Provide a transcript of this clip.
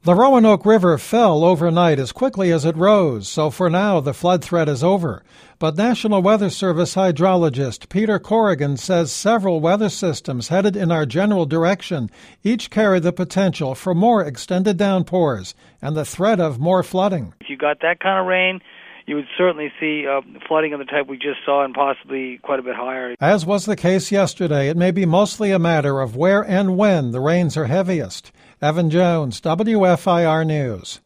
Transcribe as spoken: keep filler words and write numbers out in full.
The Roanoke River fell overnight as quickly as it rose, so for now the flood threat is over. But National Weather Service hydrologist Peter Corrigan says several weather systems headed in our general direction each carry the potential for more extended downpours and the threat of more flooding. If you got that kind of rain, you would certainly see uh, flooding of the type we just saw and possibly quite a bit higher. As was the case yesterday, it may be mostly a matter of where and when the rains are heaviest. Evan Jones, W F I R News.